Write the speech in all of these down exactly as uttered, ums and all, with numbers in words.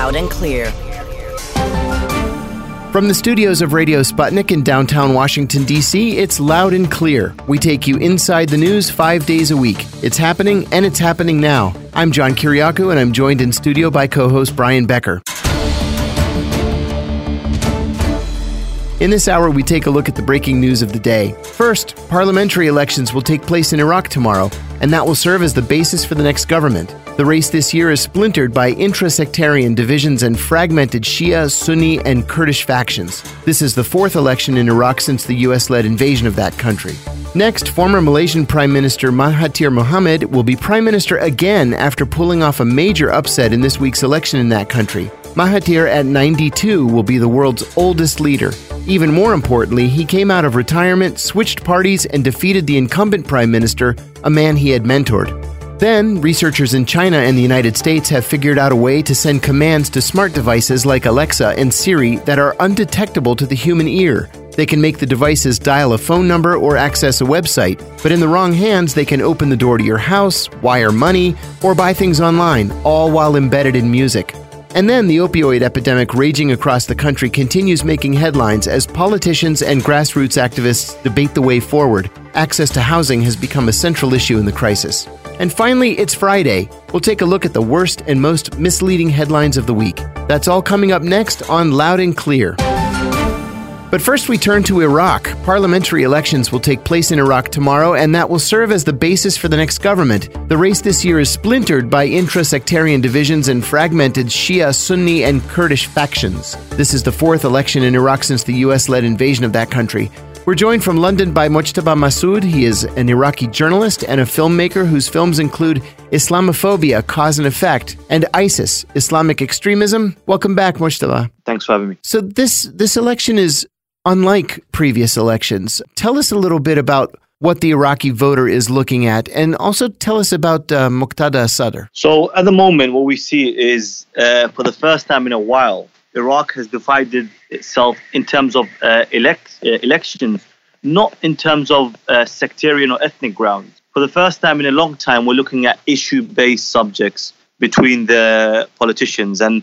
loud and clear. From the studios of Radio Sputnik in downtown Washington, D C, it's Loud and Clear. We take you inside the news five days a week. It's happening, and it's happening now. I'm John Kiriakou, and I'm joined in studio by co-host Brian Becker. In this hour, we take a look at the breaking news of the day. First, parliamentary elections will take place in Iraq tomorrow, and that will serve as the basis for the next government. The race this year is splintered by intra-sectarian divisions and fragmented Shia, Sunni, and Kurdish factions. This is the fourth election in Iraq since the U S-led invasion of that country. Next, former Malaysian Prime Minister Mahathir Mohamad will be Prime Minister again after pulling off a major upset in this week's election in that country. Mahathir, at ninety-two, will be the world's oldest leader. Even more importantly, he came out of retirement, switched parties, and defeated the incumbent prime minister, a man he had mentored. Then, researchers in China and the United States have figured out a way to send commands to smart devices like Alexa and Siri that are undetectable to the human ear. They can make the devices dial a phone number or access a website, but in the wrong hands, they can open the door to your house, wire money, or buy things online, all while embedded in music. And then the opioid epidemic raging across the country continues making headlines as politicians and grassroots activists debate the way forward. Access to housing has become a central issue in the crisis. And finally, it's Friday. We'll take a look at the worst and most misleading headlines of the week. That's all coming up next on Loud and Clear. But first we turn to Iraq. Parliamentary elections will take place in Iraq tomorrow, and that will serve as the basis for the next government. The race this year is splintered by intra-sectarian divisions and fragmented Shia, Sunni, and Kurdish factions. This is the fourth election in Iraq since the U S-led invasion of that country. We're joined from London by Mojtaba Massoud. He is an Iraqi journalist and a filmmaker whose films include Islamophobia, Cause and Effect, and ISIS, Islamic Extremism. Welcome back, Mojtaba. Thanks for having me. So this this election is unlike previous elections. Tell us a little bit about what the Iraqi voter is looking at, and also tell us about uh, Muqtada Sadr. So at the moment, what we see is, uh, for the first time in a while, Iraq has divided itself in terms of uh, elect uh, elections, not in terms of uh, sectarian or ethnic grounds. For the first time in a long time, we're looking at issue-based subjects between the politicians, and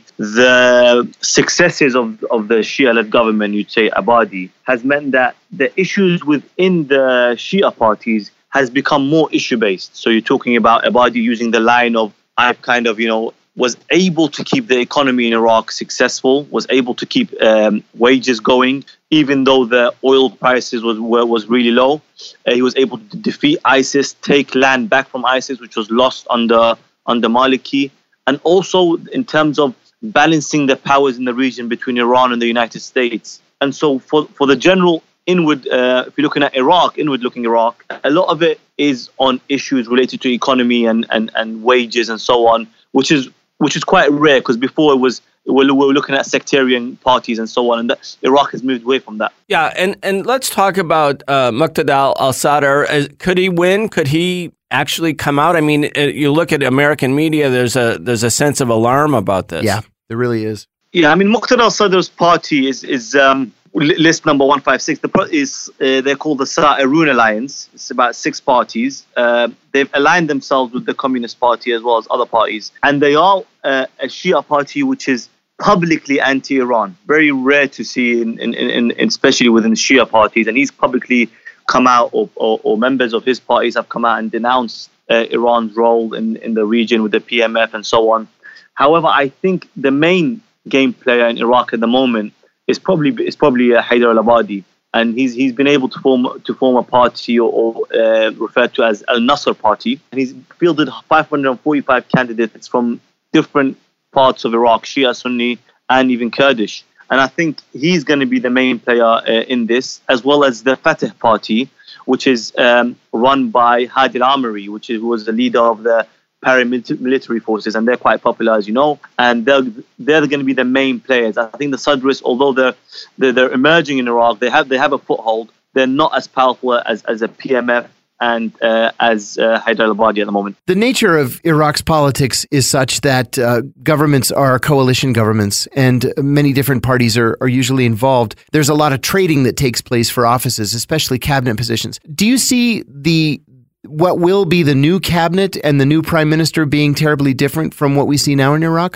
the successes of, of the Shia-led government, you'd say Abadi, has meant that the issues within the Shia parties has become more issue-based. So you're talking about Abadi using the line of, I've kind of, you know, was able to keep the economy in Iraq successful, was able to keep um, wages going, even though the oil prices was were, was really low. Uh, he was able to defeat ISIS, take land back from ISIS, which was lost under under Maliki, and also in terms of balancing the powers in the region between Iran and the United States. And so for, for the general inward, uh, if you're looking at Iraq, inward-looking Iraq, a lot of it is on issues related to economy and, and, and wages and so on, which is which is quite rare, because before it was we were looking at sectarian parties and so on, and that, Iraq has moved away from that. Yeah, and, and let's talk about uh, Muqtada al-Sadr. Could he win? Could he actually come out? I mean, you look at American media, there's a there's a sense of alarm about this. Yeah, there really is. Yeah, I mean, Muqtada al-Sadr's party is is um, list number one fifty-six. The is uh, they're called the Sa'irun Alliance. It's about six parties. Uh, they've aligned themselves with the Communist Party as well as other parties, and they are uh, a Shia party which is publicly anti-Iran. Very rare to see, in, in, in, in especially within Shia parties, and he's publicly come out, or, or, or members of his parties have come out and denounced uh, Iran's role in, in the region with the P M F and so on. However, I think the main game player in Iraq at the moment is probably is probably uh, Haider al-Abadi, and he's he's been able to form to form a party, or, or uh, referred to as Al-Nasr Party, and he's fielded five hundred forty-five candidates from different parts of Iraq, Shia, Sunni, and even Kurdish. And I think he's going to be the main player uh, in this, as well as the Fatah Party, which is um, run by Hadi al-Amiri, which is, was the leader of the paramilitary forces, and they're quite popular, as you know, and they're they're going to be the main players. I think the Sadrists, although they're, they're they're emerging in Iraq, they have they have a foothold. They're not as powerful as as a P M F and uh, as uh, Haider al-Abadi at the moment. The nature of Iraq's politics is such that uh, governments are coalition governments, and many different parties are, are usually involved. There's a lot of trading that takes place for offices, especially cabinet positions. Do you see the what will be the new cabinet and the new prime minister being terribly different from what we see now in Iraq?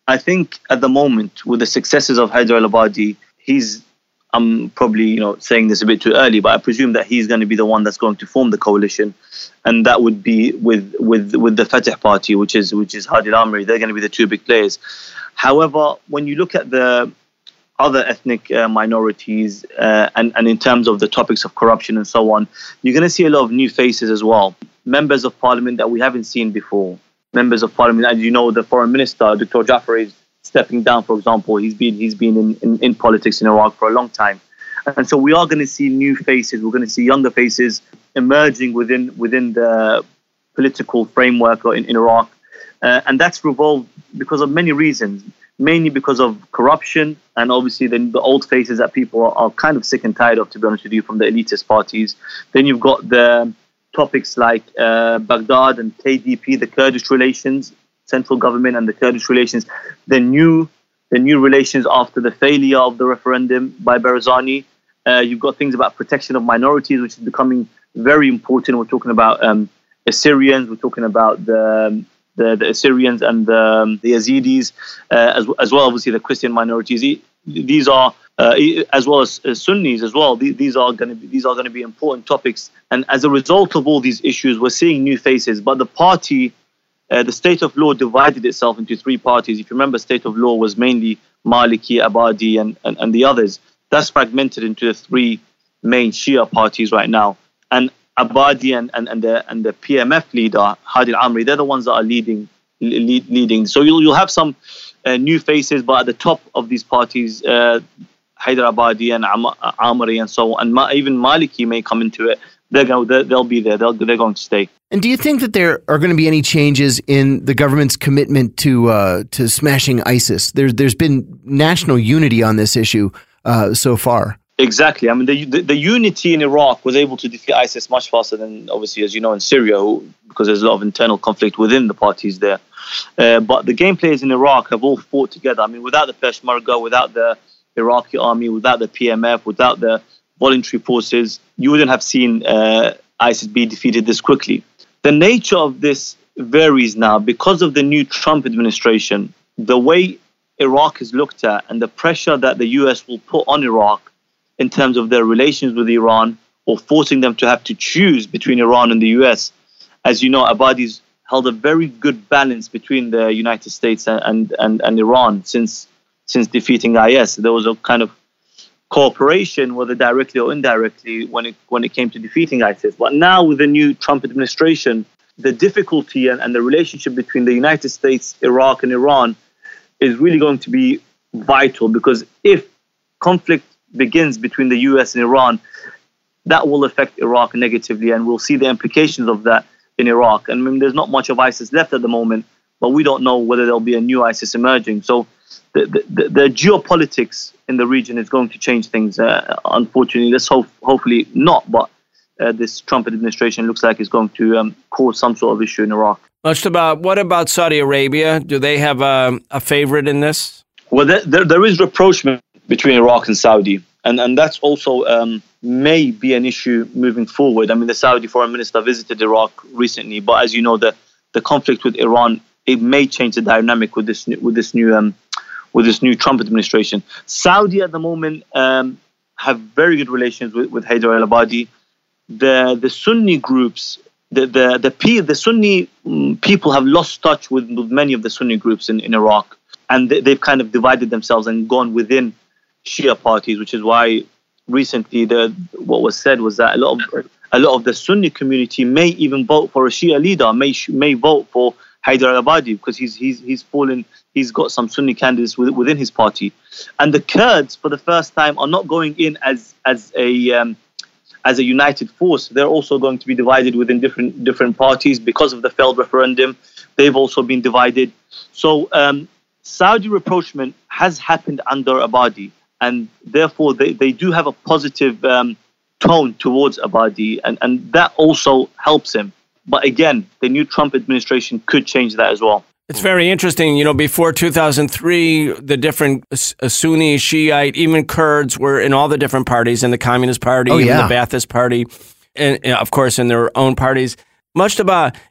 I think at the moment, with the successes of Haider al-Abadi, he's, I'm probably, you know, saying this a bit too early, but I presume that he's going to be the one that's going to form the coalition, and that would be with with with the Fatah Party, which is which is Hadi al-Amri. They're going to be the two big players. However, when you look at the other ethnic uh, minorities uh, and and in terms of the topics of corruption and so on, you're going to see a lot of new faces as well. Members of parliament that we haven't seen before. Members of parliament, as you know, the foreign minister, Doctor Jafar, is stepping down, for example. He's been he's been in, in, in politics in Iraq for a long time. And so we are going to see new faces. We're going to see younger faces emerging within within the political framework in, in Iraq. Uh, and that's revolved because of many reasons, mainly because of corruption and obviously then the old faces that people are, are kind of sick and tired of, to be honest with you, from the elitist parties. Then you've got the topics like uh, Baghdad and K D P, the Kurdish relations, central government and the Kurdish relations, the new the new relations after the failure of the referendum by Barzani. Uh, you've got things about protection of minorities, which is becoming very important. We're talking about um, Assyrians, we're talking about the the, the Assyrians and the, um, the Yazidis, uh, as, as well, obviously the Christian minorities. These are Uh, as well as, as Sunnis as well. These, these are going to be these are going to be important topics, and as a result of all these issues, we're seeing new faces. But the party, uh, the state of law, divided itself into three parties. If you remember, state of law was mainly Maliki, Abadi, and, and, and the others. That's fragmented into the three main Shia parties right now. And Abadi and, and, and the and the P M F leader Hadi al-Amri, they're the ones that are leading lead, leading. So you'll you'll have some uh, new faces, but at the top of these parties, Uh, Haider al-Abadi and Am- Amri and so on, and Ma- even Maliki may come into it. They're going, they're, they'll be there. They'll, they're going to stay. And do you think that there are going to be any changes in the government's commitment to uh, to smashing ISIS? There's there's been national unity on this issue uh, so far. Exactly. I mean, the, the the unity in Iraq was able to defeat ISIS much faster than, obviously, as you know, in Syria, who, because there's a lot of internal conflict within the parties there. Uh, but the game players in Iraq have all fought together. I mean, without the Peshmerga, without the Iraqi army, without the P M F, without the voluntary forces, you wouldn't have seen uh, ISIS be defeated this quickly. The nature of this varies now because of the new Trump administration. The way Iraq is looked at and the pressure that the U S will put on Iraq in terms of their relations with Iran, or forcing them to have to choose between Iran and the U S. As you know, Abadi's held a very good balance between the United States and, and, and, and Iran since Since defeating I S. There was a kind of cooperation, whether directly or indirectly, when it when it came to defeating ISIS. But now with the new Trump administration, the difficulty and, and the relationship between the United States, Iraq, and Iran is really going to be vital, because if conflict begins between the U S and Iran, that will affect Iraq negatively, and we'll see the implications of that in Iraq. And I mean, there's not much of ISIS left at the moment, but we don't know whether there'll be a new ISIS emerging. So The, the, the geopolitics in the region is going to change things. Uh, unfortunately, let's hope, hopefully not, but uh, this Trump administration looks like it's going to um, cause some sort of issue in Iraq. Mujtaba, what about Saudi Arabia? Do they have a, a favorite in this? Well, there, there, there is rapprochement between Iraq and Saudi, and, and that's also um, may be an issue moving forward. I mean, the Saudi foreign minister visited Iraq recently, but as you know, the, the conflict with Iran, it may change the dynamic with this with this new um, with this new Trump administration. Saudi at the moment um, have very good relations with, with Haider al-Abadi. The the Sunni groups, the the the, P, the Sunni um, people have lost touch with, with many of the Sunni groups in, in Iraq, and they, they've kind of divided themselves and gone within Shia parties, which is why recently the what was said was that a lot of a lot of the Sunni community may even vote for a Shia leader, may may vote for Haider al-Abadi, because he's he's he's fallen. He's got some Sunni candidates within his party, and the Kurds, for the first time, are not going in as as a um, as a united force. They're also going to be divided within different different parties because of the failed referendum. They've also been divided. So um, Saudi rapprochement has happened under Abadi, and therefore they, they do have a positive um, tone towards Abadi, and, and that also helps him. But again, the new Trump administration could change that as well. It's very interesting. You know, before two thousand three, the different Sunni, Shiite, even Kurds were in all the different parties, in the Communist Party, oh, even yeah. the Ba'athist Party, and, and of course in their own parties. Mujtaba,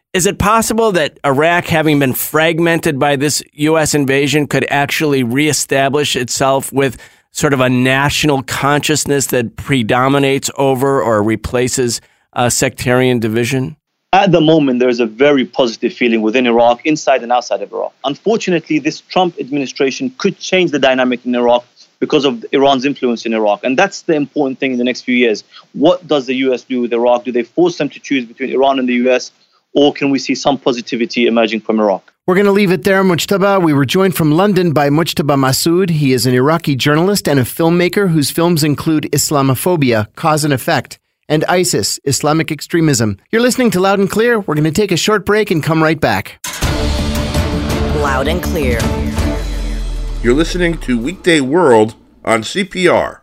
Is it possible that Iraq, having been fragmented by this U S invasion, could actually reestablish itself with sort of a national consciousness that predominates over or replaces uh, sectarian division? At the moment, there's a very positive feeling within Iraq, inside and outside of Iraq. Unfortunately, this Trump administration could change the dynamic in Iraq because of Iran's influence in Iraq. And that's the important thing in the next few years. What does the U S do with Iraq? Do they force them to choose between Iran and the U S? Or can we see some positivity emerging from Iraq? We're going to leave it there, Mujtaba. We were joined from London by Mujtaba Massoud. He is an Iraqi journalist and a filmmaker whose films include Islamophobia, Cause and Effect, and ISIS, Islamic Extremism. You're listening to Loud and Clear. We're going to take a short break and come right back. Loud and Clear. You're listening to Weekday World on C P R.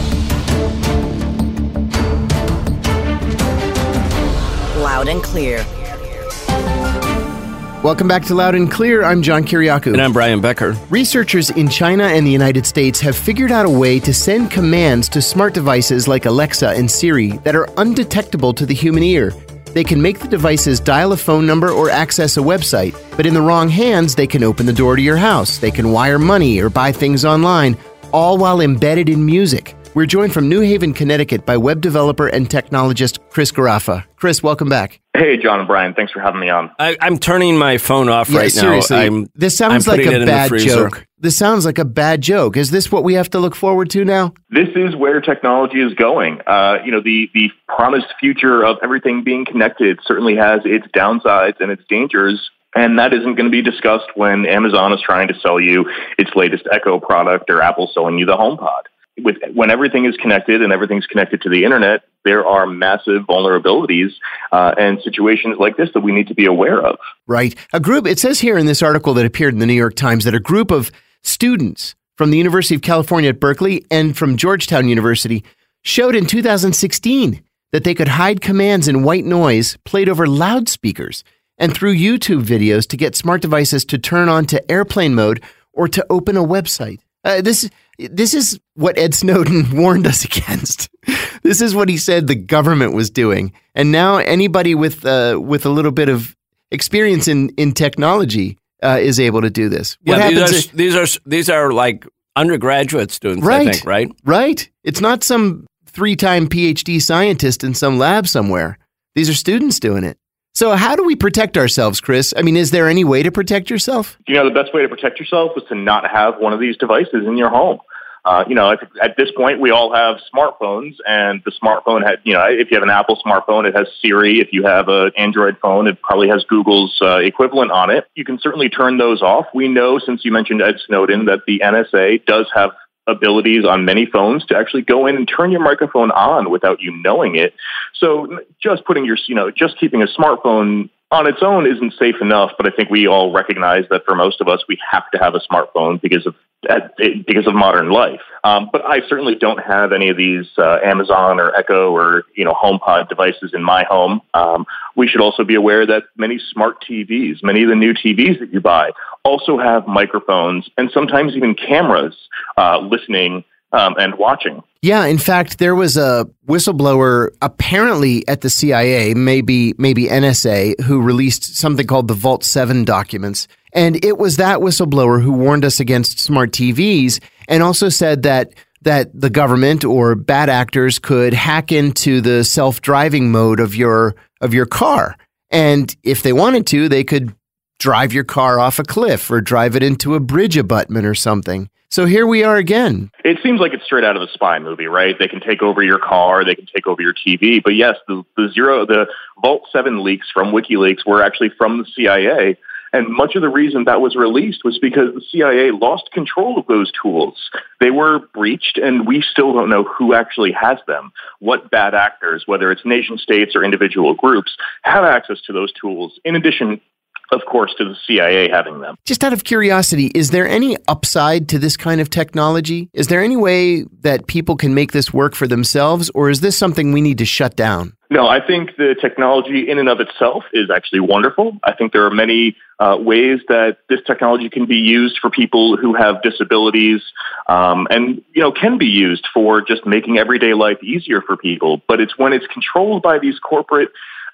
Loud and Clear. Welcome back to Loud and Clear. I'm John Kiriakou. And I'm Brian Becker. Researchers in China and the United States have figured out a way to send commands to smart devices like Alexa and Siri that are undetectable to the human ear. They can make the devices dial a phone number or access a website, but in the wrong hands, they can open the door to your house, they can wire money or buy things online, all while embedded in music. We're joined from New Haven, Connecticut by web developer and technologist Chris Garaffa. Chris, welcome back. Hey, John and Brian. Thanks for having me on. I, I'm turning my phone off yeah, right seriously, now. I'm, this sounds I'm like a bad freezer. joke. This sounds like a bad joke. Is this what we have to look forward to now? This is where technology is going. Uh, you know, the, the promised future of everything being connected certainly has its downsides and its dangers. And that isn't going to be discussed when Amazon is trying to sell you its latest Echo product or Apple selling you the HomePod. With, when everything is connected and everything's connected to the internet, there are massive vulnerabilities uh, and situations like this that we need to be aware of. Right. A group, it says here in this article that appeared in the New York Times that a group of students from the University of California at Berkeley and from Georgetown University showed in two thousand sixteen that they could hide commands in white noise played over loudspeakers and through YouTube videos to get smart devices to turn on to airplane mode or to open a website. Uh, this this is what Ed Snowden warned us against. This is what he said the government was doing. And now anybody with uh, with a little bit of experience in, in technology uh, is able to do this. What yeah, happens these are, if, these are like these are like undergraduate students, right, I think, right? Right. It's not some three-time P H D scientist in some lab somewhere. These are students doing it. So how do we protect ourselves, Chris? I mean, is there any way to protect yourself? You know, the best way to protect yourself is to not have one of these devices in your home. Uh, you know, at, at this point, we all have smartphones, and the smartphone had, you know, if you have an Apple smartphone, it has Siri. If you have an Android phone, it probably has Google's uh, equivalent on it. You can certainly turn those off. We know, since you mentioned Ed Snowden, that the N S A does have abilities on many phones to actually go in and turn your microphone on without you knowing it. So just putting your, you know, just keeping a smartphone on its own isn't safe enough. But I think we all recognize that for most of us, we have to have a smartphone because of because of modern life. Um, but I certainly don't have any of these uh, Amazon or Echo or, you know, HomePod devices in my home. Um, we should also be aware that many smart T Vs, many of the new T Vs that you buy, also have microphones and sometimes even cameras uh, listening um, and watching. Yeah, in fact, there was a whistleblower apparently at the C I A, maybe maybe N S A, who released something called the Vault seven documents. And it was that whistleblower who warned us against smart T Vs and also said that that the government or bad actors could hack into the self-driving mode of your of your car. And if they wanted to, they could drive your car off a cliff or drive it into a bridge abutment or something. So here we are again. It seems like it's straight out of a spy movie, right? They can take over your car, they can take over your T V. But yes, the, the zero, the Vault seven leaks from WikiLeaks were actually from the C I A. And much of the reason that was released was because the C I A lost control of those tools. They were breached, and we still don't know who actually has them. What bad actors, whether it's nation states or individual groups, have access to those tools, in addition, of course, to the C I A having them. Just out of curiosity, is there any upside to this kind of technology? Is there any way that people can make this work for themselves, or is this something we need to shut down? No, I think the technology in and of itself is actually wonderful. I think there are many uh, ways that this technology can be used for people who have disabilities, um, and you know can be used for just making everyday life easier for people. But it's when it's controlled by these corporate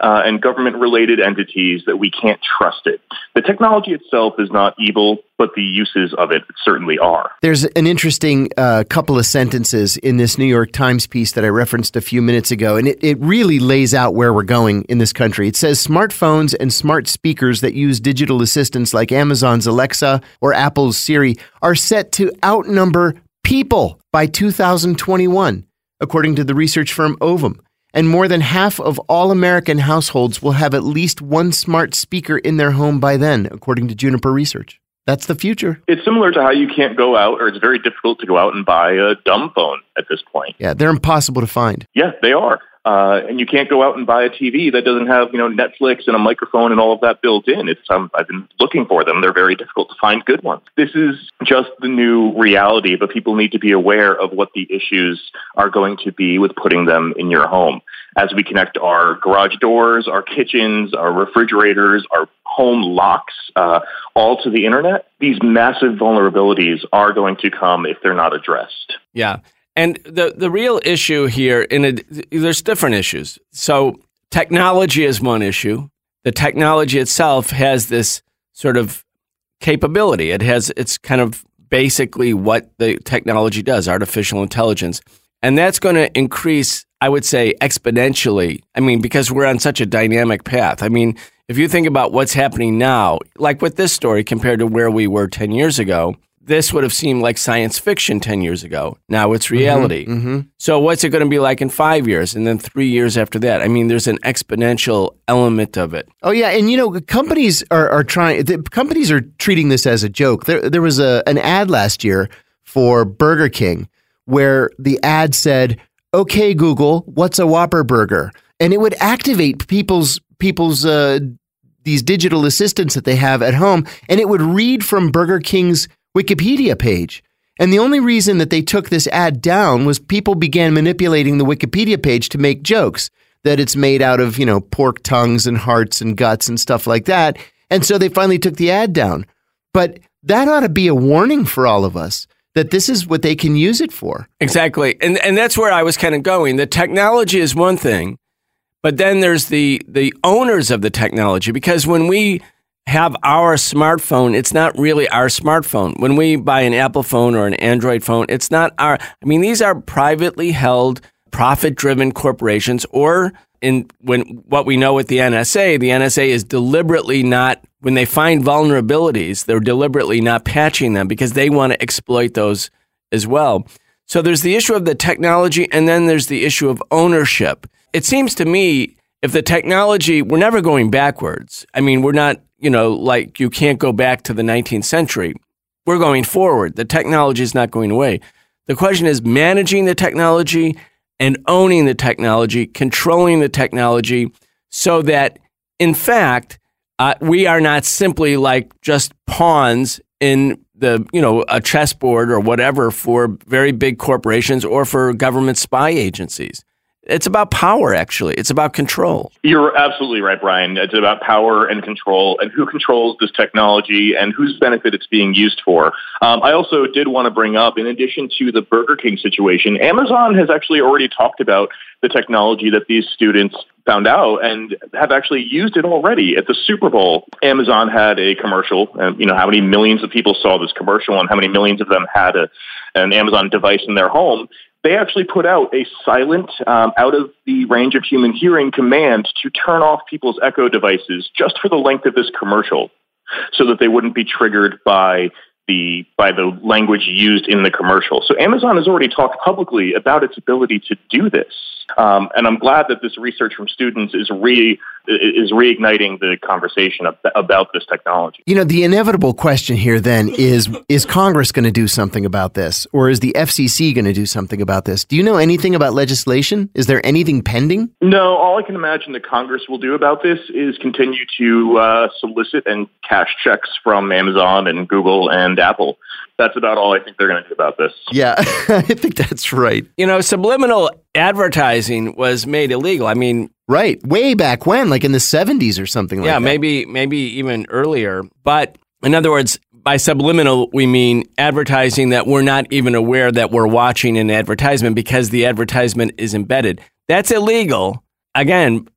uh, and government-related entities that we can't trust it. The technology itself is not evil, but the uses of it certainly are. There's an interesting uh, couple of sentences in this New York Times piece that I referenced a few minutes ago, and it, it really lays out where we're going in this country. It says smartphones and smart speakers that use digital assistants like Amazon's Alexa or Apple's Siri are set to outnumber people by two thousand twenty-one, according to the research firm Ovum. And more than half of all American households will have at least one smart speaker in their home by then, according to Juniper Research. That's the future. It's similar to how you can't go out, or it's very difficult to go out and buy a dumb phone at this point. Yeah, they're impossible to find. Yeah, they are. Uh, and you can't go out and buy a T V that doesn't have, you know, Netflix and a microphone and all of that built in. It's um, I've been looking for them. They're very difficult to find good ones. This is just the new reality, but people need to be aware of what the issues are going to be with putting them in your home. As we connect our garage doors, our kitchens, our refrigerators, our home locks, uh, all to the internet, these massive vulnerabilities are going to come if they're not addressed. Yeah. And the, the real issue here, in a, there's different issues. So technology is one issue. The technology itself has this sort of capability. It has, it's kind of basically what the technology does, artificial intelligence. And that's going to increase, I would say, exponentially. I mean, because we're on such a dynamic path. I mean, if you think about what's happening now, like with this story compared to where we were ten years ago, this would have seemed like science fiction ten years ago. Now it's reality. Mm-hmm, mm-hmm. So what's it going to be like in five years and then three years after that? I mean, there's an exponential element of it. Oh, yeah. And, you know, companies are, are trying, the companies are treating this as a joke. There, there was a an ad last year for Burger King where the ad said, "Okay, Google, what's a Whopper burger?" And it would activate people's people's uh, these digital assistants that they have at home, and it would read from Burger King's Wikipedia page. And the only reason that they took this ad down was people began manipulating the Wikipedia page to make jokes that it's made out of, you know, pork tongues and hearts and guts and stuff like that. And so they finally took the ad down. But that ought to be a warning for all of us that this is what they can use it for. Exactly. And and that's where I was kind of going. The technology is one thing, but then there's the the owners of the technology, because when we have our smartphone, it's not really our smartphone. When we buy an Apple phone or an Android phone, it's not our, I mean, these are privately held, profit-driven corporations, or in when what we know with the N S A, the N S A is deliberately not, when they find vulnerabilities, they're deliberately not patching them because they want to exploit those as well. So there's the issue of the technology, and then there's the issue of ownership. It seems to me, if the technology, we're never going backwards. I mean, we're not, you know, like you can't go back to the nineteenth century. We're going forward. The technology is not going away. The question is managing the technology and owning the technology, controlling the technology, so that, in fact, uh, we are not simply like just pawns in the, you know, a chessboard or whatever for very big corporations or for government spy agencies. It's about power, actually. It's about control. You're absolutely right, Brian. It's about power and control and who controls this technology and whose benefit it's being used for. Um, I also did want to bring up, in addition to the Burger King situation, Amazon has actually already talked about the technology that these students found out and have actually used it already. At the Super Bowl, Amazon had a commercial, and you know how many millions of people saw this commercial and how many millions of them had a, an Amazon device in their home. They actually put out a silent, um, out of the range of human hearing command to turn off people's Echo devices just for the length of this commercial, so that they wouldn't be triggered by the by the language used in the commercial. So Amazon has already talked publicly about its ability to do this. Um, and I'm glad that this research from students is re is reigniting the conversation ab- about this technology. You know, the inevitable question here then is, is Congress going to do something about this? Or is the F C C going to do something about this? Do you know anything about legislation? Is there anything pending? No, all I can imagine that Congress will do about this is continue to uh, solicit and cash checks from Amazon and Google and Apple. That's about all I think they're going to do about this. Yeah, I think that's right. You know, subliminal advertising was made illegal. I mean, right. Way back when, like in the seventies or something like yeah, that. Yeah, maybe maybe even earlier. But in other words, by subliminal, we mean advertising that we're not even aware that we're watching an advertisement because the advertisement is embedded. That's illegal. Again,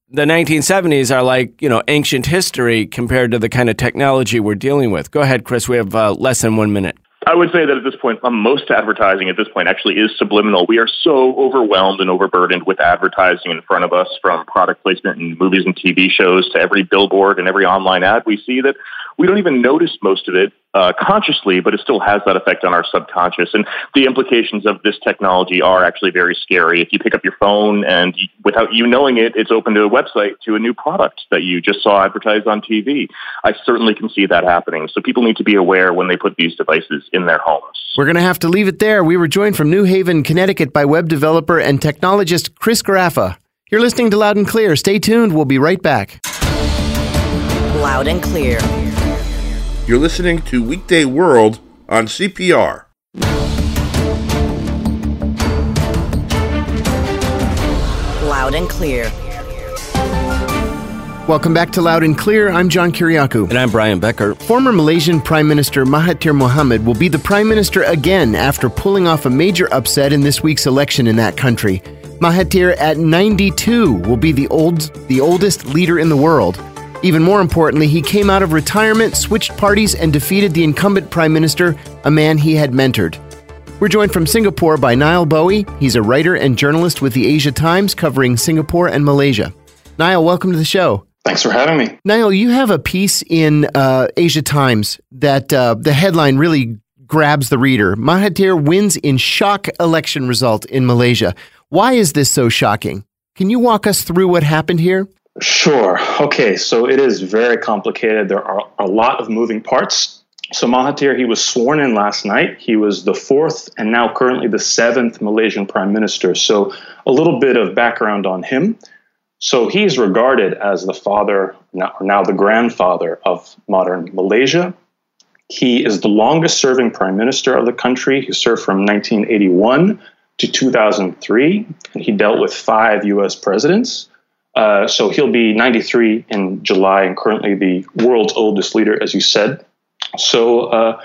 the nineteen seventies are like, you know, ancient history compared to the kind of technology we're dealing with. Go ahead, Chris. We have uh, less than one minute. I would say that at this point, um, most advertising at this point actually is subliminal. We are so overwhelmed and overburdened with advertising in front of us, from product placement in movies and T V shows to every billboard and every online ad we see, that we don't even notice most of it uh, consciously, but it still has that effect on our subconscious. And the implications of this technology are actually very scary. If you pick up your phone and you, without you knowing it, it's open to a website to a new product that you just saw advertised on T V. I certainly can see that happening. So people need to be aware when they put these devices in their homes. We're going to have to leave it there. We were joined from New Haven, Connecticut by web developer and technologist Chris Garaffa. You're listening to Loud and Clear. Stay tuned. We'll be right back. Loud and Clear. You're listening to Weekday World on C P R. Loud and Clear. Welcome back to Loud and Clear. I'm John Kiriakou. And I'm Brian Becker. Former Malaysian Prime Minister Mahathir Mohamad will be the Prime Minister again after pulling off a major upset in this week's election in that country. Mahathir, at ninety-two, will be the old, the oldest leader in the world. Even more importantly, he came out of retirement, switched parties, and defeated the incumbent Prime Minister, a man he had mentored. We're joined from Singapore by Niall Bowie. He's a writer and journalist with the Asia Times covering Singapore and Malaysia. Niall, welcome to the show. Thanks for having me. Niall, you have a piece in uh, Asia Times that uh, the headline really grabs the reader. Mahathir wins in shock election result in Malaysia. Why is this so shocking? Can you walk us through what happened here? Sure. Okay, so it is very complicated. There are a lot of moving parts. So Mahathir, he was sworn in last night. He was the fourth and now currently the seventh Malaysian prime minister. So a little bit of background on him. So he is regarded as the father, or now the grandfather of modern Malaysia. He is the longest serving prime minister of the country. He served from nineteen eighty-one to two thousand three, and he dealt with five U S presidents. Uh, so he'll be ninety-three in July and currently the world's oldest leader, as you said. So uh,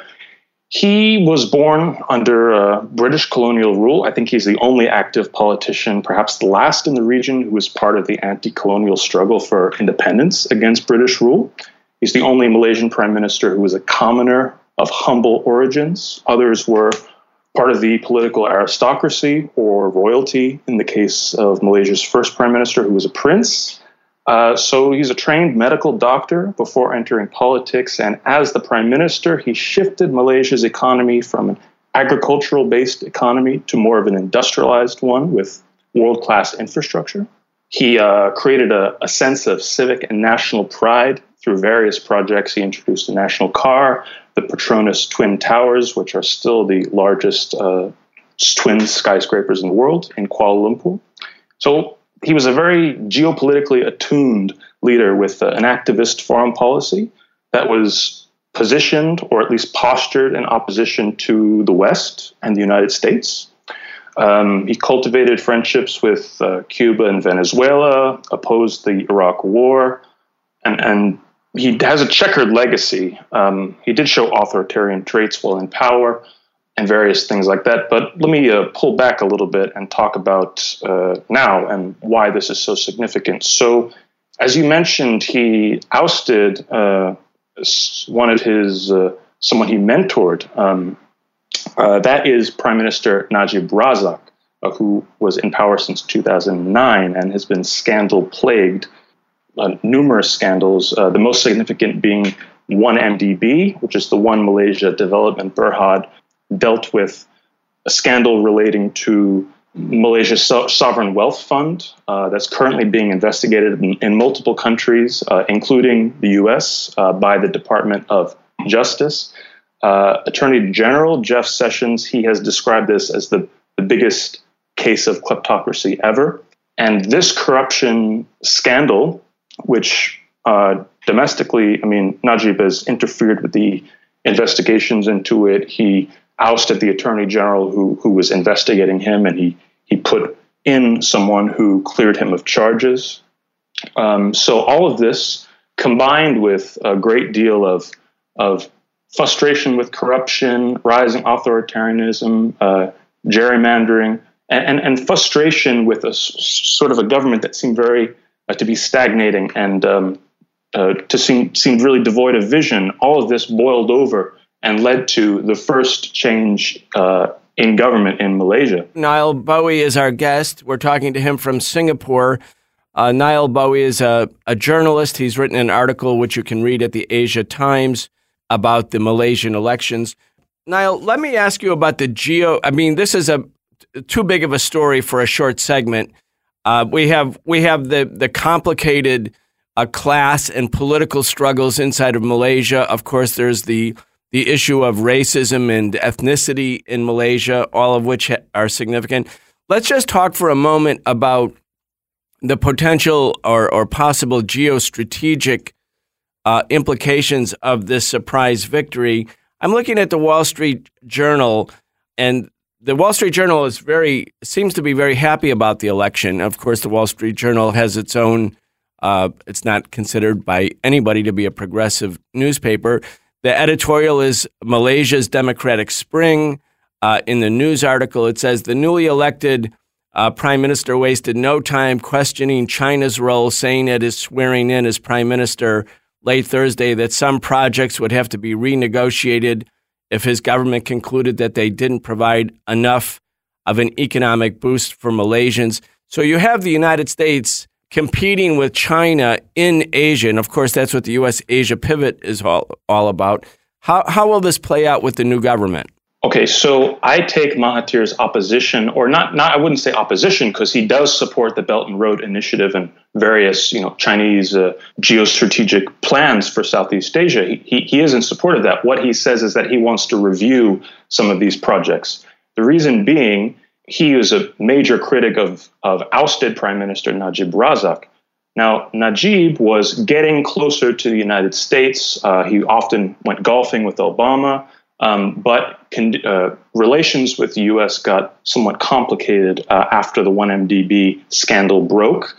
he was born under uh, British colonial rule. I think he's the only active politician, perhaps the last in the region, who was part of the anti-colonial struggle for independence against British rule. He's the only Malaysian prime minister who was a commoner of humble origins. Others were part of the political aristocracy or royalty, in the case of Malaysia's first prime minister, who was a prince. Uh, so he's a trained medical doctor before entering politics. And as the prime minister, he shifted Malaysia's economy from an agricultural-based economy to more of an industrialized one with world-class infrastructure. He uh, created a, a sense of civic and national pride through various projects. He introduced a national car, the Petronas Twin Towers, which are still the largest uh, twin skyscrapers in the world, in Kuala Lumpur. So he was a very geopolitically attuned leader with uh, an activist foreign policy that was positioned, or at least postured, in opposition to the West and the United States. Um, he cultivated friendships with uh, Cuba and Venezuela, opposed the Iraq War, and, and he has a checkered legacy. Um, he did show authoritarian traits while in power and various things like that. But let me uh, pull back a little bit and talk about uh, now and why this is so significant. So, as you mentioned, he ousted uh, one of his, uh, someone he mentored. Um, uh, that is Prime Minister Najib Razak, uh, who was in power since two thousand nine and has been scandal-plagued. Uh, numerous scandals, uh, the most significant being one M D B, which is the One Malaysia Development Berhad, dealt with a scandal relating to Malaysia's so- sovereign wealth fund uh, that's currently being investigated in, in multiple countries, uh, including the U S, uh, by the Department of Justice. Uh, Attorney General Jeff Sessions, he has described this as the, the biggest case of kleptocracy ever. And this corruption scandal, which uh, domestically, I mean, Najib has interfered with the investigations into it. He ousted the attorney general who who was investigating him, and he he put in someone who cleared him of charges. Um, so all of this, combined with a great deal of of frustration with corruption, rising authoritarianism, uh, gerrymandering, and, and and frustration with a s- sort of a government that seemed very uh, to be stagnating and um, uh, to seem seemed really devoid of vision. All of this boiled over and led to the first change uh, in government in Malaysia. Niall Bowie is our guest. We're talking to him from Singapore. Uh, Niall Bowie is a, a journalist. He's written an article which you can read at the Asia Times about the Malaysian elections. Niall, let me ask you about the geo. I mean, this is a too big of a story for a short segment. Uh, we have we have the the complicated uh, class and political struggles inside of Malaysia. Of course, there's the the issue of racism and ethnicity in Malaysia, all of which are significant. Let's just talk for a moment about the potential or, or possible geostrategic uh, implications of this surprise victory. I'm looking at the Wall Street Journal, and the Wall Street Journal is very seems to be very happy about the election. Of course, the Wall Street Journal has its own, uh, it's not considered by anybody to be a progressive newspaper. The editorial is Malaysia's Democratic Spring. Uh, in the news article, it says the newly elected uh, prime minister wasted no time questioning China's role, saying at his swearing in as prime minister late Thursday that some projects would have to be renegotiated if his government concluded that they didn't provide enough of an economic boost for Malaysians. So you have the United States competing with China in Asia. And of course, that's what the U S Asia pivot is all, all about. How, how will this play out with the new government? Okay, so I take Mahathir's opposition, or not, not I wouldn't say opposition, because he does support the Belt and Road Initiative and various, you know, Chinese uh, geostrategic plans for Southeast Asia. He, he, he is in support of that. What he says is that he wants to review some of these projects. The reason being, he is a major critic of, of ousted Prime Minister Najib Razak. Now, Najib was getting closer to the United States. Uh, he often went golfing with Obama. Um, but con- uh, relations with the U S got somewhat complicated uh, after the one M D B scandal broke.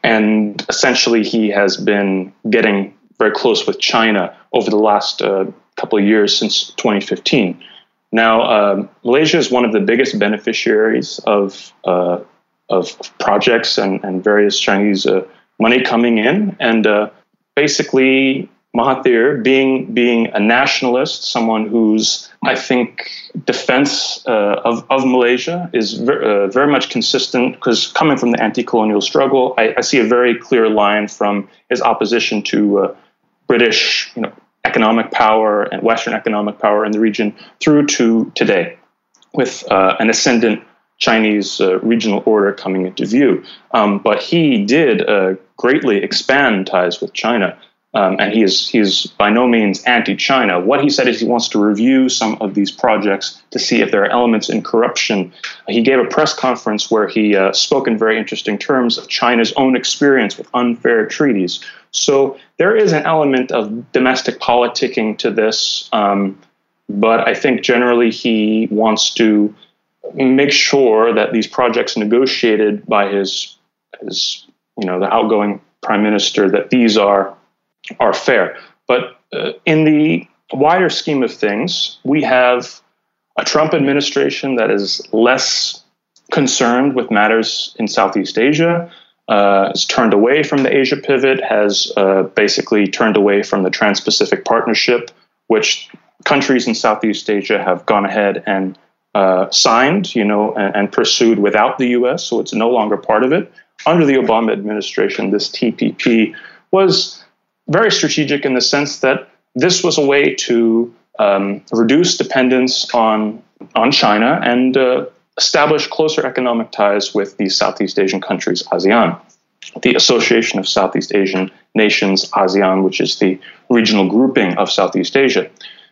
And essentially, he has been getting very close with China over the last uh, couple of years since twenty fifteen. Now, uh, Malaysia is one of the biggest beneficiaries of uh, of projects and, and various Chinese uh, money coming in. And uh, basically, Mahathir, being being a nationalist, someone whose, I think, defense uh, of, of Malaysia is ver- uh, very much consistent, because coming from the anti-colonial struggle, I, I see a very clear line from his opposition to uh, British, you know, economic power and Western economic power in the region through to today, with uh, an ascendant Chinese uh, regional order coming into view. Um, but he did uh, greatly expand ties with China. Um, and he is he is by no means anti-China. What he said is he wants to review some of these projects to see if there are elements in corruption. He gave a press conference where he uh, spoke in very interesting terms of China's own experience with unfair treaties. So there is an element of domestic politicking to this, um, but I think generally he wants to make sure that these projects negotiated by his, his you know, the outgoing prime minister, that these are are fair. But uh, in the wider scheme of things, we have a Trump administration that is less concerned with matters in Southeast Asia, uh, has turned away from the Asia pivot, has uh, basically turned away from the Trans-Pacific Partnership, which countries in Southeast Asia have gone ahead and uh, signed, you know, and, and pursued without the U S, so it's no longer part of it. Under the Obama administration, this T P P was very strategic in the sense that this was a way to um, reduce dependence on on China and uh, establish closer economic ties with these Southeast Asian countries, ASEAN, the Association of Southeast Asian Nations, ASEAN, which is the regional grouping of Southeast Asia.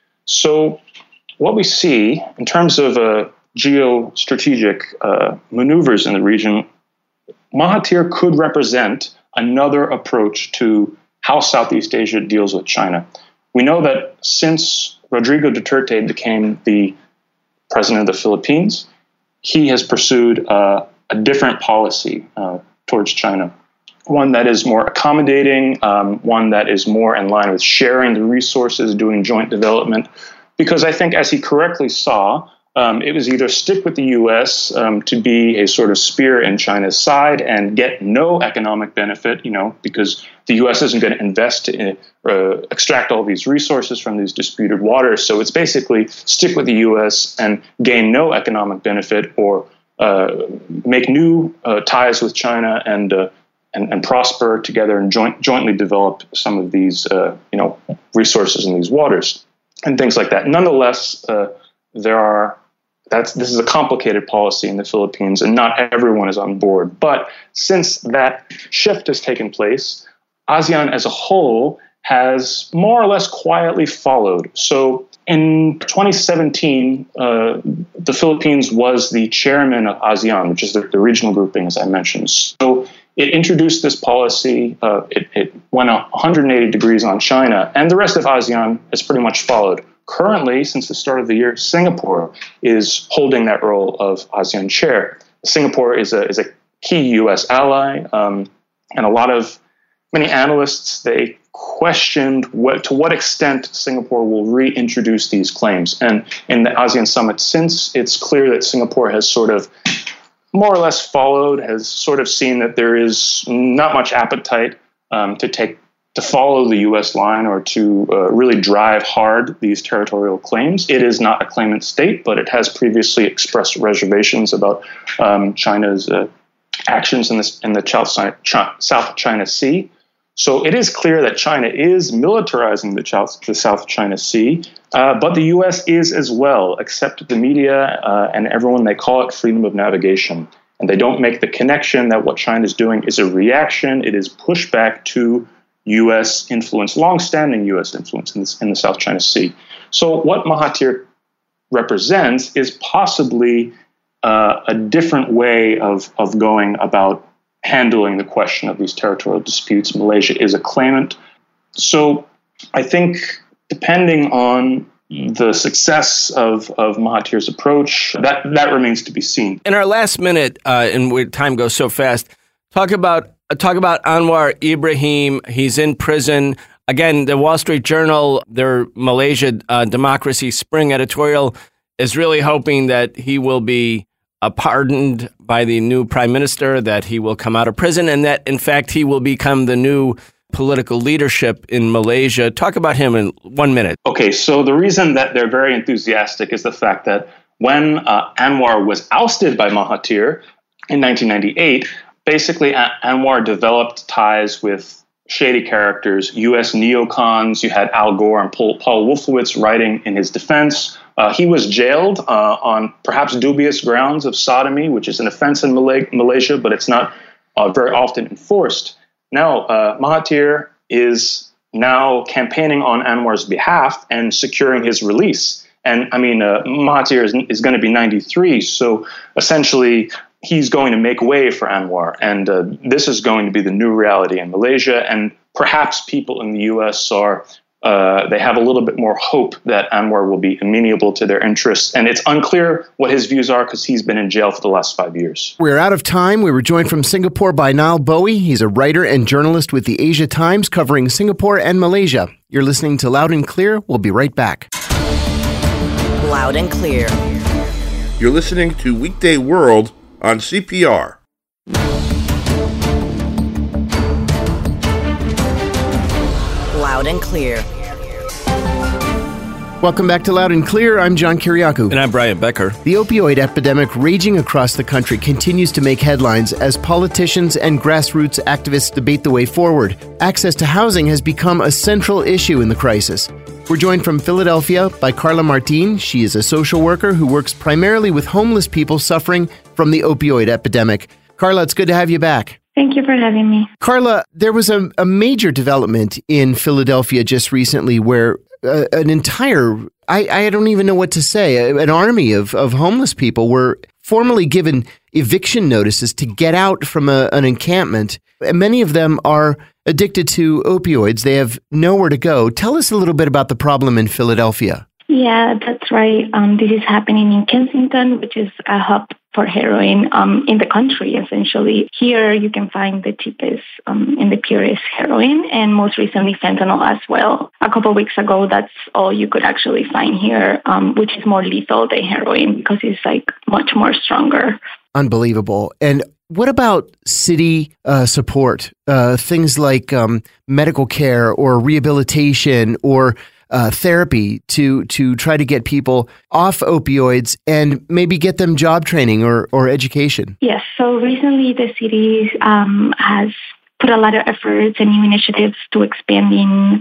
So what we see in terms of uh, geostrategic uh, maneuvers in the region, Mahathir could represent another approach to how Southeast Asia deals with China. We know that since Rodrigo Duterte became the president of the Philippines, he has pursued uh, a different policy uh, towards China, one that is more accommodating, um, one that is more in line with sharing the resources, doing joint development. Because I think, as he correctly saw, Um, it was either stick with the U S um, to be a sort of spear in China's side and get no economic benefit, you know, because the U S isn't going to invest in uh, extract all these resources from these disputed waters. So it's basically stick with the U S and gain no economic benefit, or uh, make new uh, ties with China and, uh, and and prosper together and joint, jointly develop some of these, uh, you know, resources in these waters and things like that. Nonetheless, uh, there are That's this is a complicated policy in the Philippines, and not everyone is on board. But since that shift has taken place, ASEAN as a whole has more or less quietly followed. So in twenty seventeen, uh, the Philippines was the chairman of ASEAN, which is the, the regional grouping, as I mentioned. So it introduced this policy. Uh, it, it went one hundred eighty degrees on China, and the rest of ASEAN has pretty much followed. Currently, since the start of the year, Singapore is holding that role of ASEAN chair. Singapore is a is a key U S ally, um, and a lot of many analysts, they questioned what, to what extent Singapore will reintroduce these claims. And in the ASEAN summit, since it's clear that Singapore has sort of more or less followed, has sort of seen that there is not much appetite um, to take to follow the U S line or to uh, really drive hard these territorial claims. It is not a claimant state, but it has previously expressed reservations about um, China's uh, actions in, this, in the South China Sea. So it is clear that China is militarizing the South, the South China Sea, uh, but the U S is as well, except the media uh, and everyone, they call it freedom of navigation. And they don't make the connection that what China is doing is a reaction. It is pushback to U S influence, longstanding U S influence in, this, in the South China Sea. So what Mahathir represents is possibly uh, a different way of, of going about handling the question of these territorial disputes. Malaysia is a claimant. So I think depending on the success of, of Mahathir's approach, that, that remains to be seen. In our last minute, uh, and where time goes so fast, talk about Talk about Anwar Ibrahim. He's in prison. Again, the Wall Street Journal, their Malaysia uh, Democracy Spring editorial, is really hoping that he will be uh, pardoned by the new prime minister, that he will come out of prison, and that, in fact, he will become the new political leadership in Malaysia. Talk about him in one minute. Okay, so the reason that they're very enthusiastic is the fact that when uh, Anwar was ousted by Mahathir in nineteen ninety-eight, basically, Anwar developed ties with shady characters, U S neocons. You had Al Gore and Paul, Paul Wolfowitz writing in his defense. Uh, he was jailed uh, on perhaps dubious grounds of sodomy, which is an offense in Malay- Malaysia, but it's not uh, very often enforced. Now, uh, Mahathir is now campaigning on Anwar's behalf and securing his release. And I mean, uh, Mahathir is, is going to be ninety-three, so essentially he's going to make way for Anwar. And uh, this is going to be the new reality in Malaysia. And perhaps people in the U S are, uh, they have a little bit more hope that Anwar will be amenable to their interests. And it's unclear what his views are because he's been in jail for the last five years. We're out of time. We were joined from Singapore by Niall Bowie. He's a writer and journalist with the Asia Times covering Singapore and Malaysia. You're listening to Loud and Clear. We'll be right back. Loud and Clear. You're listening to Weekday World on C P R. Loud and Clear. Welcome back to Loud and Clear. I'm John Kiriakou. And I'm Brian Becker. The opioid epidemic raging across the country continues to make headlines as politicians and grassroots activists debate the way forward. Access to housing has become a central issue in the crisis. We're joined from Philadelphia by Carla Martin. She is a social worker who works primarily with homeless people suffering from the opioid epidemic. Carla, it's good to have you back. Thank you for having me. Carla, there was a, a major development in Philadelphia just recently where uh, an entire, I, I don't even know what to say, an army of, of homeless people were formally given eviction notices to get out from a, an encampment. And many of them are addicted to opioids. They have nowhere to go. Tell us a little bit about the problem in Philadelphia. Yeah, that's right. Um, this is happening in Kensington, which is a hub for heroin um, in the country, essentially. Here, you can find the cheapest um, and the purest heroin, and most recently fentanyl as well. A couple of weeks ago, that's all you could actually find here, um, which is more lethal than heroin because it's like much more stronger. Unbelievable. And what about city uh, support? Uh, things like um, medical care or rehabilitation or uh, therapy to to try to get people off opioids and maybe get them job training or, or education? Yes. So recently the city um, has put a lot of efforts and new initiatives to expanding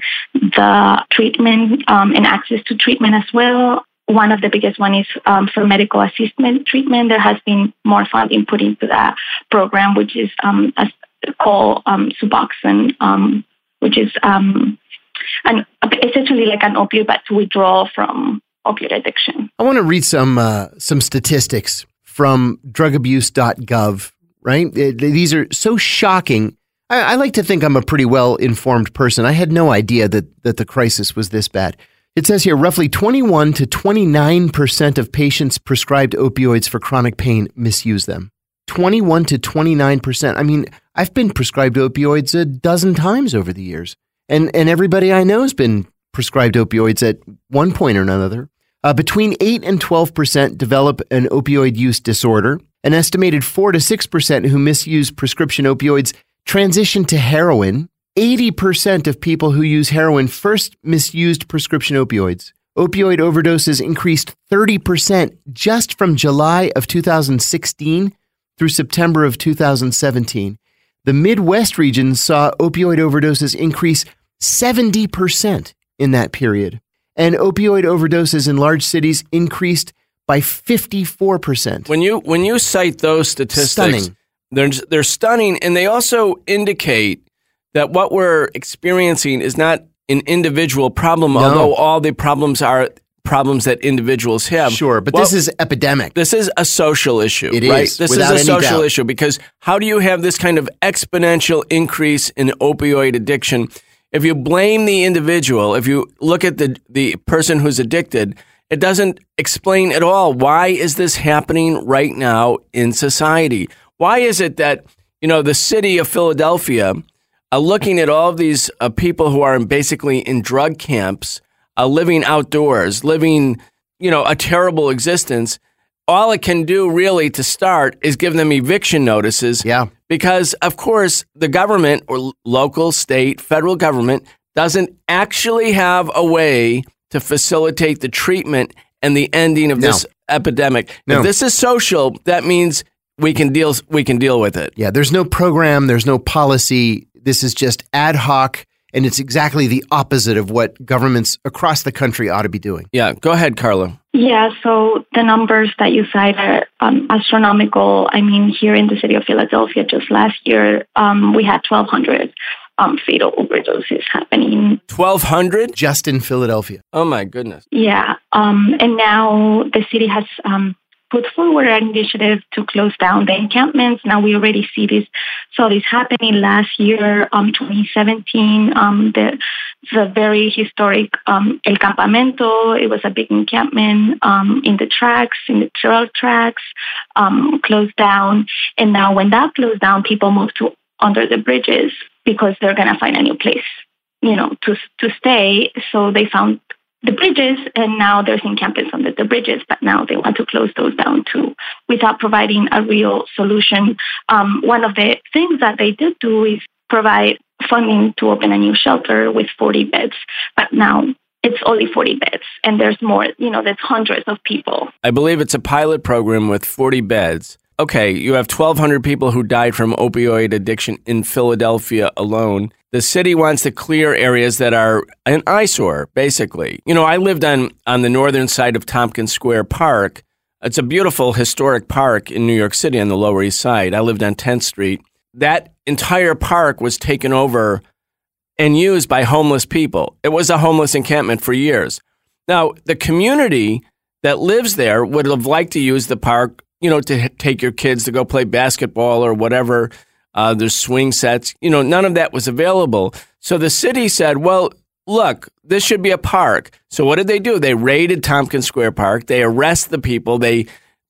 the treatment um, and access to treatment as well. One of the biggest one is um, for medical assistant treatment. There has been more funding put into that program, which is um, a, called um, Suboxone, um, which is um, an, essentially like an opioid, but to withdraw from opioid addiction. I want to read some uh, some statistics from drug abuse dot gov, right? It, these are so shocking. I, I like to think I'm a pretty well-informed person. I had no idea that that the crisis was this bad. It says here, roughly twenty-one to twenty-nine percent of patients prescribed opioids for chronic pain misuse them. twenty-one to twenty-nine percent. I mean, I've been prescribed opioids a dozen times over the years. And and everybody I know has been prescribed opioids at one point or another. Uh, between eight and twelve percent develop an opioid use disorder. An estimated four to six percent who misuse prescription opioids transition to heroin. eighty percent of people who use heroin first misused prescription opioids. Opioid overdoses increased thirty percent just from July of two thousand sixteen through September of two thousand seventeen. The Midwest region saw opioid overdoses increase seventy percent in that period. And opioid overdoses in large cities increased by fifty-four percent. When you when you cite those statistics, Stunning. They're, they're stunning, and they also indicate that what we're experiencing is not an individual problem, No. although all the problems are problems that individuals have. Sure, but Well, this is epidemic. This is a social issue, It right? is, This without is a any social doubt. issue because how do you have this kind of exponential increase in opioid addiction? If you blame the individual, if you look at the, the person who's addicted, it doesn't explain at all why is this happening right now in society? Why is it that, you know, the city of Philadelphia, uh, looking at all of these uh, people who are in basically in drug camps, uh, living outdoors, living, you know, a terrible existence, all it can do really to start is give them eviction notices. Yeah. Because, of course, the government or local, state, federal government doesn't actually have a way to facilitate the treatment and the ending of No. this epidemic. No. If this is social, that means we can deal we can deal with it. Yeah, there's no program, there's no policy. This is just ad hoc, and it's exactly the opposite of what governments across the country ought to be doing. Yeah, go ahead, Carla. Yeah, so the numbers that you cite are um, astronomical. I mean, here in the city of Philadelphia, just last year, um, we had twelve hundred um, fatal overdoses happening. twelve hundred? Just in Philadelphia. Oh, my goodness. Yeah, um, and now the city has um, put forward an initiative to close down the encampments. Now we already see this, saw this happening last year, um, twenty seventeen, um, the the very historic um, El Campamento. It was a big encampment um, in the tracks, in the trail tracks, um, closed down. And now when that closed down, people moved to under the bridges because they're going to find a new place, you know, to to stay. So they found the bridges, and now there's encampments under the bridges, but now they want to close those down too without providing a real solution. Um, one of the things that they did do is provide funding to open a new shelter with forty beds, but now it's only forty beds, and there's more, you know, there's hundreds of people. I believe it's a pilot program with forty beds. Okay, you have twelve hundred people who died from opioid addiction in Philadelphia alone. The city wants to clear areas that are an eyesore, basically. You know, I lived on, on the northern side of Tompkins Square Park. It's a beautiful historic park in New York City on the Lower East Side. I lived on tenth Street. That entire park was taken over and used by homeless people. It was a homeless encampment for years. Now, the community that lives there would have liked to use the park, you know, to take your kids to go play basketball or whatever. Uh, there's swing sets. You know, none of that was available. So the city said, well, look, this should be a park. So what did they do? They raided Tompkins Square Park. They arrest the people. They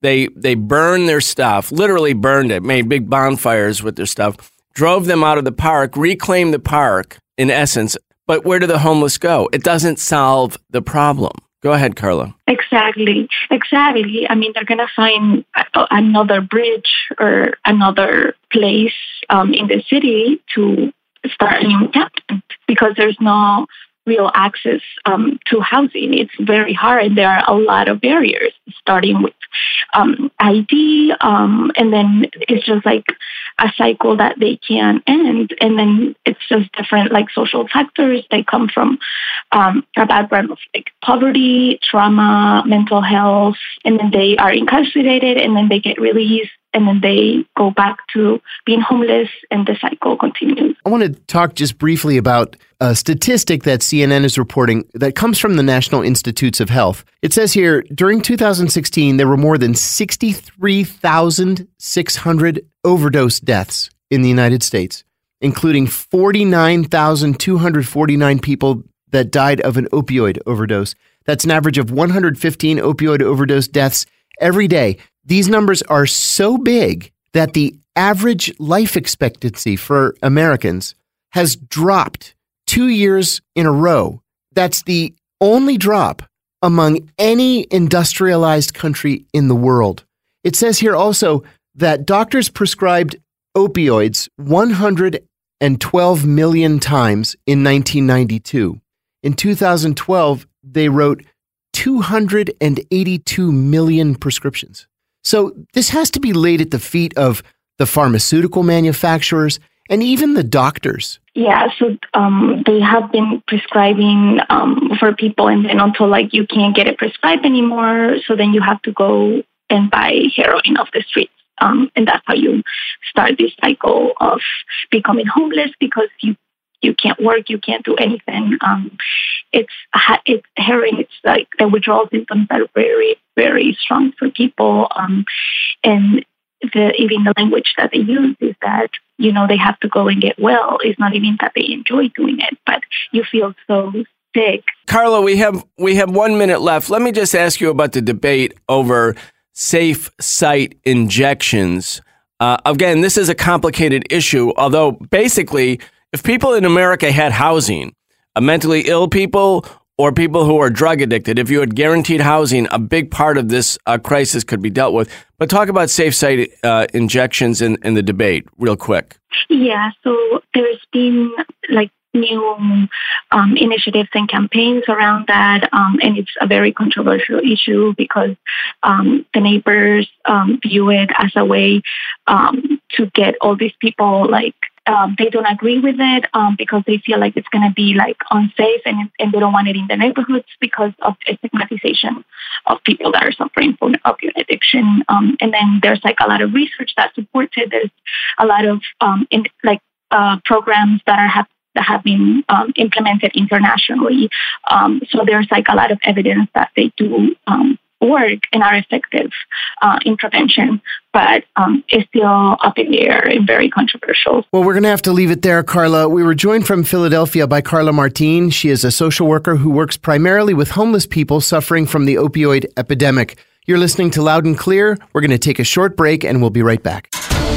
They they burned their stuff, literally burned it, made big bonfires with their stuff, drove them out of the park, reclaimed the park, in essence. But where do the homeless go? It doesn't solve the problem. Go ahead, Carla. Exactly. Exactly. I mean, they're going to find a- another bridge or another place um, in the city to start a new encampment because there's no real access um, to housing. It's very hard. There are a lot of barriers, starting with um, I D, um, and then it's just like a cycle that they can't end. And then it's just different, like social factors. They come from um, a background of like poverty, trauma, mental health, and then they are incarcerated, and then they get released, and then they go back to being homeless, and the cycle continues. I want to talk just briefly about a statistic that C N N is reporting that comes from the National Institutes of Health. It says here, during two thousand sixteen, there were more than sixty-three thousand six hundred overdose deaths in the United States, including forty-nine thousand two hundred forty-nine people that died of an opioid overdose. That's an average of one hundred fifteen opioid overdose deaths every day. These numbers are so big that the average life expectancy for Americans has dropped two years in a row. That's the only drop among any industrialized country in the world. It says here also that doctors prescribed opioids one hundred twelve million times in nineteen ninety-two. In two thousand twelve, they wrote two hundred eighty-two million prescriptions. So this has to be laid at the feet of the pharmaceutical manufacturers and even the doctors. Yeah, so um, they have been prescribing um, for people, and then until like you can't get it prescribed anymore, so then you have to go and buy heroin off the streets. Um, and that's how you start this cycle of becoming homeless because you you can't work, you can't do anything. Um, it's it's heroin. It's like the withdrawal symptoms are very, very strong for people. Um, and the, even the language that they use is that, you know, they have to go and get well. It's not even that they enjoy doing it, but you feel so sick. Carla, we have we have one minute left. Let me just ask you about the debate over safe site injections. Uh, again, this is a complicated issue, although basically, if people in America had housing, uh, mentally ill people or people who are drug addicted, if you had guaranteed housing, a big part of this uh, crisis could be dealt with. But talk about safe site uh, injections in, in the debate real quick. Yeah, so there's been like new um, initiatives and campaigns around that, um, and it's a very controversial issue because um, the neighbors um, view it as a way um, to get all these people like Um, they don't agree with it um, because they feel like it's going to be like unsafe and, and they don't want it in the neighborhoods because of stigmatization of people that are suffering from opioid addiction. Um, and then there's like a lot of research that supports it. There's a lot of um, in, like uh, programs that are have that have been um, implemented internationally. Um, so there's like a lot of evidence that they do um, work and are effective uh, in prevention, but um, it's still up in the air and very controversial. Well, we're going to have to leave it there, Carla. We were joined from Philadelphia by Carla Martin. She is a social worker who works primarily with homeless people suffering from the opioid epidemic. You're listening to Loud and Clear. We're going to take a short break and we'll be right back.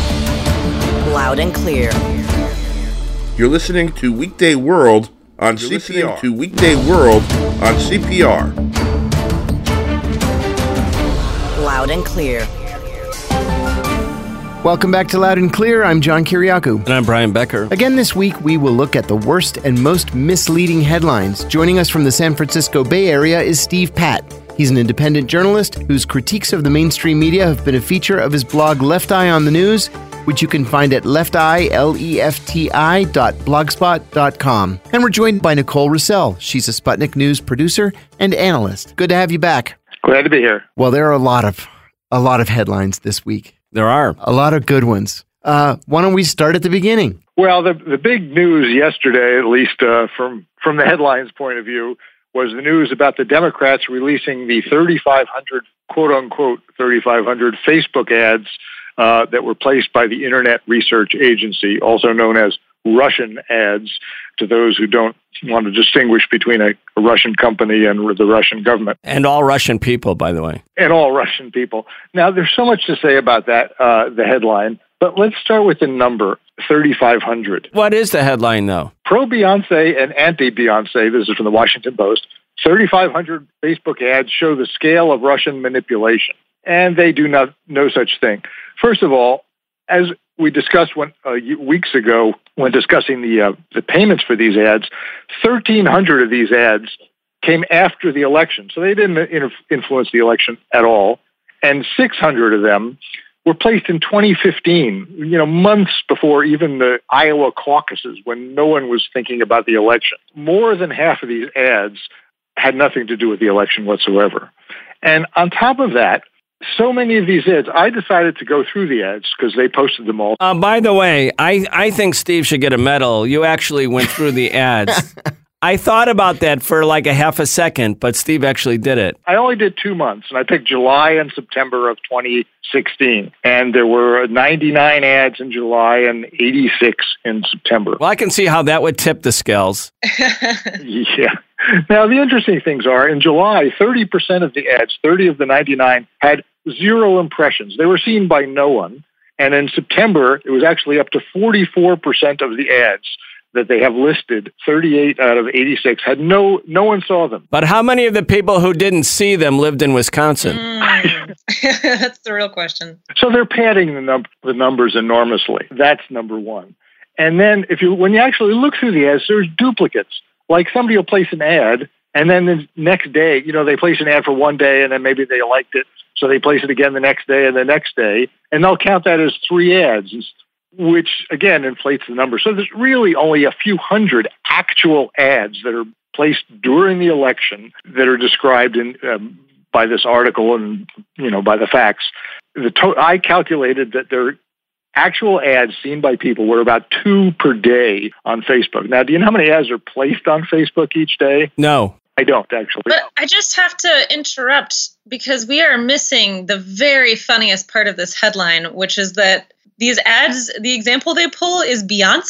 Loud and Clear. You're listening to Weekday World on You're C P R. To Weekday World on C P R. Loud and Clear. Welcome back to Loud and Clear. I'm John Kiriakou. And I'm Brian Becker. Again this week, we will look at the worst and most misleading headlines. Joining us from the San Francisco Bay Area is Steve Patt. He's an independent journalist whose critiques of the mainstream media have been a feature of his blog Left Eye on the News, which you can find at lefti, L E F T I, dot blogspot dot com. And we're joined by Nicole Russell. She's a Sputnik News producer and analyst. Good to have you back. Glad to be here. Well, there are a lot of a lot of headlines this week. There are. A lot of good ones. Uh, why don't we start at the beginning? Well, the the big news yesterday, at least uh, from, from the headlines point of view, was the news about the Democrats releasing the thirty-five hundred, quote-unquote, thirty-five hundred Facebook ads uh, that were placed by the Internet Research Agency, also known as Russian ads to those who don't want to distinguish between a, a Russian company and the Russian government. And all Russian people, by the way. And all Russian people. Now, there's so much to say about that, uh, the headline, but let's start with the number, thirty-five hundred. What is the headline, though? Pro-Beyonce and anti-Beyonce, this is from the Washington Post, thirty-five hundred Facebook ads show the scale of Russian manipulation. And they do not no such thing. First of all, as we discussed when, uh, weeks ago when discussing the uh, the payments for these ads, thirteen hundred of these ads came after the election. So they didn't inter- influence the election at all. And six hundred of them were placed in twenty fifteen, you know, months before even the Iowa caucuses, when no one was thinking about the election. More than half of these ads had nothing to do with the election whatsoever. And on top of that, so many of these ads, I decided to go through the ads because they posted them all. Uh, by the way, I, I think Steve should get a medal. You actually went through the ads. I thought about that for like a half a second, but Steve actually did it. I only did two months, and I picked July and September of twenty sixteen. And there were ninety-nine ads in July and eighty-six in September. Well, I can see how that would tip the scales. Yeah. Now, the interesting things are, in July, thirty percent of the ads, thirty of the ninety-nine, had zero impressions. They were seen by no one. And in September, it was actually up to forty-four percent of the ads that they have listed, thirty-eight out of eighty-six, had no no one saw them. But how many of the people who didn't see them lived in Wisconsin? Mm. That's the real question. So they're padding the, num- the numbers enormously. That's number one. And then if you when you actually look through the ads, there's duplicates. Like somebody will place an ad, and then the next day, you know, they place an ad for one day, and then maybe they liked it, so they place it again the next day and the next day, and they'll count that as three ads, which, again, inflates the number. So there's really only a few hundred actual ads that are placed during the election that are described in um, by this article and, you know, by the facts. The to- I calculated that there actual ads seen by people were about two per day on Facebook. Now, do you know how many ads are placed on Facebook each day? No. I don't, actually. But I just have to interrupt because we are missing the very funniest part of this headline, which is that these ads, the example they pull is Beyonce.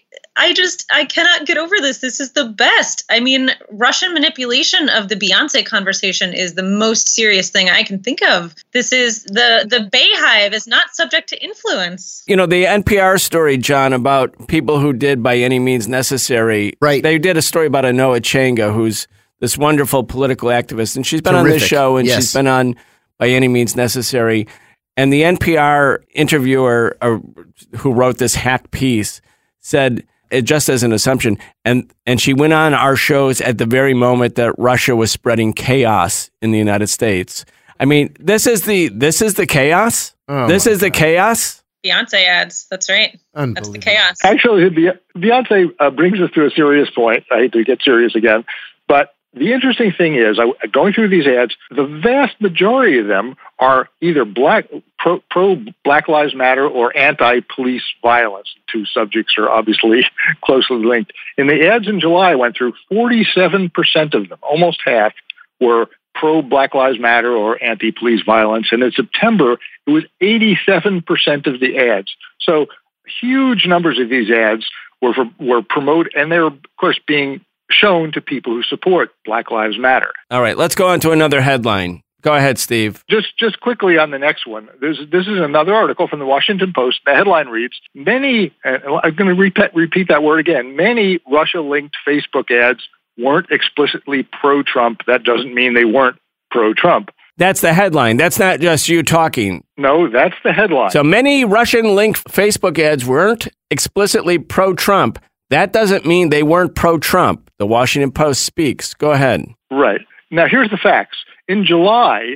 I just, I cannot get over this. This is the best. I mean, Russian manipulation of the Beyonce conversation is the most serious thing I can think of. This is the, the Bayhive is not subject to influence. You know, the N P R story, John, about people who did by any means necessary. Right. They did a story about Anoa Changa, who's this wonderful political activist. And she's been Terrific. on this show, and Yes. she's been on By Any Means Necessary. And the N P R interviewer uh, who wrote this hack piece said, it just as an assumption, and and she went on our shows at the very moment that Russia was spreading chaos in the United States. I mean, this is the this is the chaos. Oh this is God. the chaos. Beyonce ads. That's right. That's the chaos. Actually, Beyonce uh, brings us to a serious point. I hate to get serious again, but the interesting thing is, I, going through these ads, the vast majority of them are either black, pro, pro Black Lives Matter or anti-police violence. Two subjects are obviously closely linked. In the ads in July, I went through forty-seven percent of them, almost half, were pro Black Lives Matter or anti-police violence. And in September, it was eighty-seven percent of the ads. So huge numbers of these ads were for, were promoted, and they're, of course, being shown to people who support Black Lives Matter. All right, let's go on to another headline. Go ahead, Steve. Just just quickly on the next one. This, this is another article from the Washington Post. The headline reads, many, uh, I'm going to repeat, repeat that word again, many Russia-linked Facebook ads weren't explicitly pro-Trump. That doesn't mean they weren't pro-Trump. That's the headline. That's not just you talking. No, that's the headline. So many Russian-linked Facebook ads weren't explicitly pro-Trump. That doesn't mean they weren't pro-Trump. The Washington Post speaks. Go ahead. Right. Now, here's the facts. In July,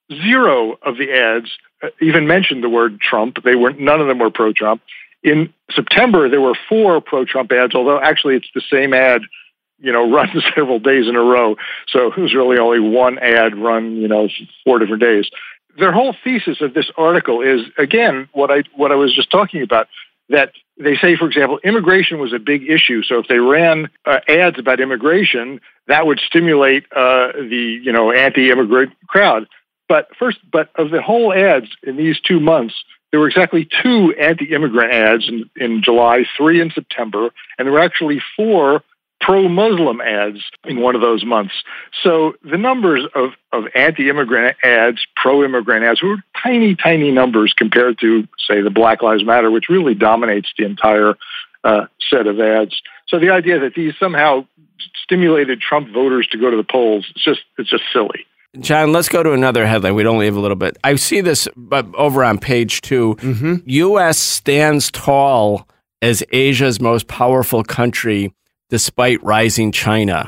zero of the ads even mentioned the word Trump. They weren't. None of them were pro-Trump. In September, there were four pro-Trump ads, although actually it's the same ad, you know, run several days in a row. So it was really only one ad run, you know, four different days. Their whole thesis of this article is, again, what I what I was just talking about, that they say, for example, immigration was a big issue. So if they ran uh, ads about immigration, that would stimulate uh, the, you know, anti-immigrant crowd. But first, but of the whole ads in these two months, there were exactly two anti-immigrant ads in, in July, three in September, and there were actually four pro-Muslim ads in one of those months. So the numbers of, of anti-immigrant ads, pro-immigrant ads, were tiny, tiny numbers compared to, say, the Black Lives Matter, which really dominates the entire uh, set of ads. So the idea that these somehow stimulated Trump voters to go to the polls, it's just it's just silly. John, let's go to another headline. We only have a little bit. I see this over on page two. Mm-hmm. U S stands tall as Asia's most powerful country despite rising China.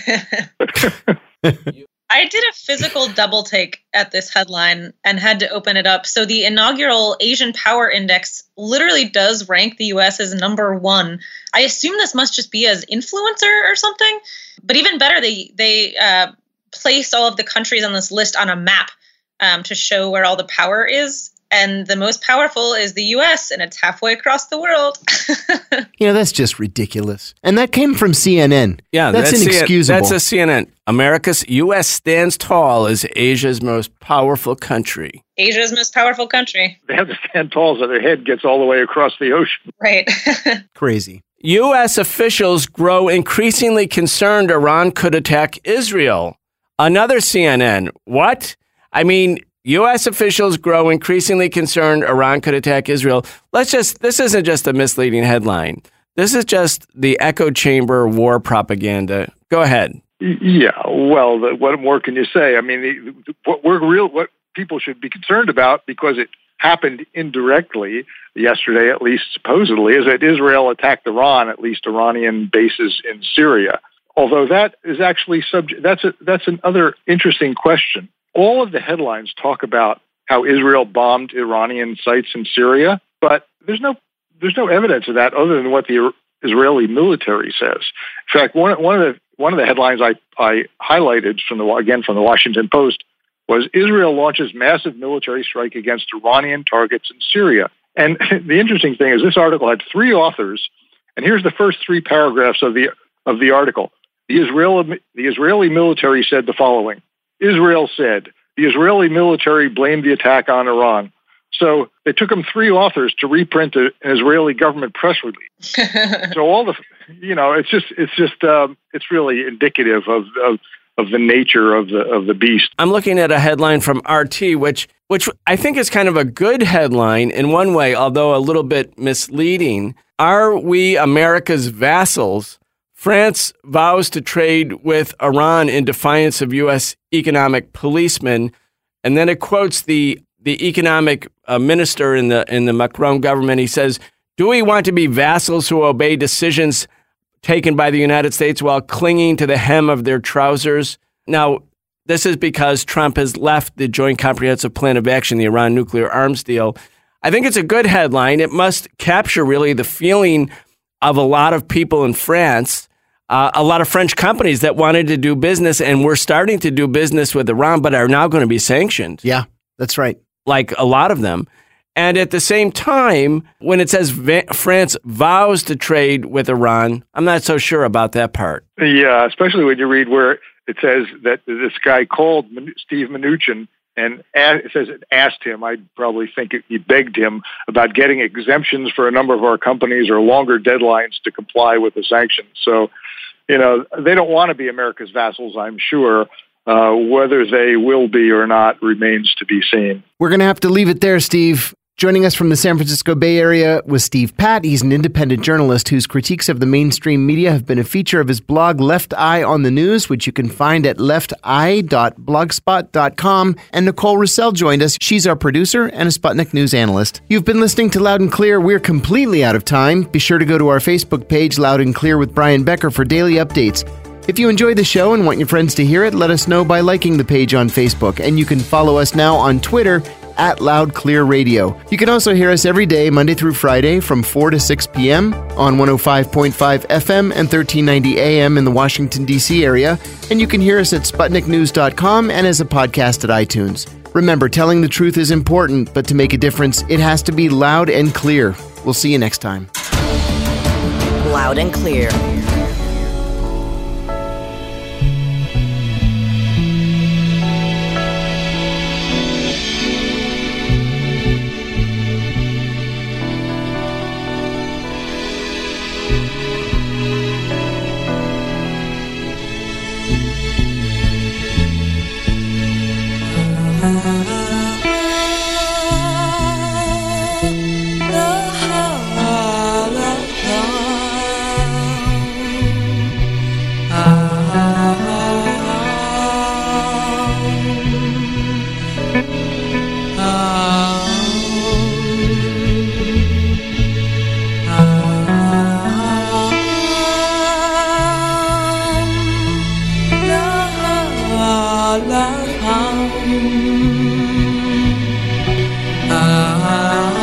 I did a physical double take at this headline and had to open it up. So the inaugural Asian Power Index literally does rank the U S as number one. I assume this must just be as influencer or something. But even better, they they uh, placed all of the countries on this list on a map um, to show where all the power is. And the most powerful is the U S, and it's halfway across the world. You know, that's just ridiculous. And that came from C N N. Yeah, that's, that's inexcusable. That's a C N N. America's U S stands tall as Asia's most powerful country. Asia's most powerful country. They have to stand tall so their head gets all the way across the ocean. Right. Crazy. U S officials grow increasingly concerned Iran could attack Israel. Another C N N. What? I mean, U S officials grow increasingly concerned Iran could attack Israel. Let's just, this isn't just a misleading headline. This is just the echo chamber war propaganda. Go ahead. Yeah, well, the, what more can you say? I mean, the, what we're real, what people should be concerned about, because it happened indirectly yesterday, at least supposedly, is that Israel attacked Iran, at least Iranian bases in Syria. Although that is actually subject, that's a, that's another interesting question. All of the headlines talk about how Israel bombed Iranian sites in Syria, but there's no there's no evidence of that other than what the Israeli military says. In fact, one one of the one of the headlines I, I highlighted from the again from the Washington Post was Israel launches massive military strike against Iranian targets in Syria. And the interesting thing is this article had three authors, and here's the first three paragraphs of the of the article. The Israeli the Israeli military said the following. Israel said, the Israeli military blamed the attack on Iran. So it took them three authors to reprint an Israeli government press release. So all the, you know, it's just, it's just, um, it's really indicative of, of of the nature of the of the beast. I'm looking at a headline from R T, which which I think is kind of a good headline in one way, although a little bit misleading. Are we America's vassals? France vows to trade with Iran in defiance of U S economic policemen. And then it quotes the the economic uh, minister in the in the Macron government. He says, do we want to be vassals who obey decisions taken by the United States while clinging to the hem of their trousers? Now, this is because Trump has left the Joint Comprehensive Plan of Action, the Iran nuclear arms deal. I think it's a good headline. It must capture really the feeling of a lot of people in France. Uh, a lot of French companies that wanted to do business and were starting to do business with Iran, but are now going to be sanctioned. Yeah, that's right. Like a lot of them. And at the same time, when it says Va- France vows to trade with Iran, I'm not so sure about that part. Yeah, especially when you read where it says that this guy called Steve Mnuchin and asked, it says it asked him, I probably think it, he begged him about getting exemptions for a number of our companies or longer deadlines to comply with the sanctions. So, you know, they don't want to be America's vassals, I'm sure. Uh, whether they will be or not remains to be seen. We're going to have to leave it there, Steve. Joining us from the San Francisco Bay Area was Steve Patt. He's an independent journalist whose critiques of the mainstream media have been a feature of his blog Left Eye on the News, which you can find at left eye dot blogspot dot com. And Nicole Russell joined us. She's our producer and a Sputnik News analyst. You've been listening to Loud and Clear. We're completely out of time. Be sure to go to our Facebook page, Loud and Clear with Brian Becker, for daily updates. If you enjoyed the show and want your friends to hear it, let us know by liking the page on Facebook. And you can follow us now on Twitter at Loud Clear Radio. You can also hear us every day, Monday through Friday, from four to six p.m. on one oh five point five F M and thirteen ninety A M in the Washington, D C area. And you can hear us at Sputnik News dot com and as a podcast at iTunes. Remember, telling the truth is important, but to make a difference, it has to be loud and clear. We'll see you next time. Loud and Clear. Ah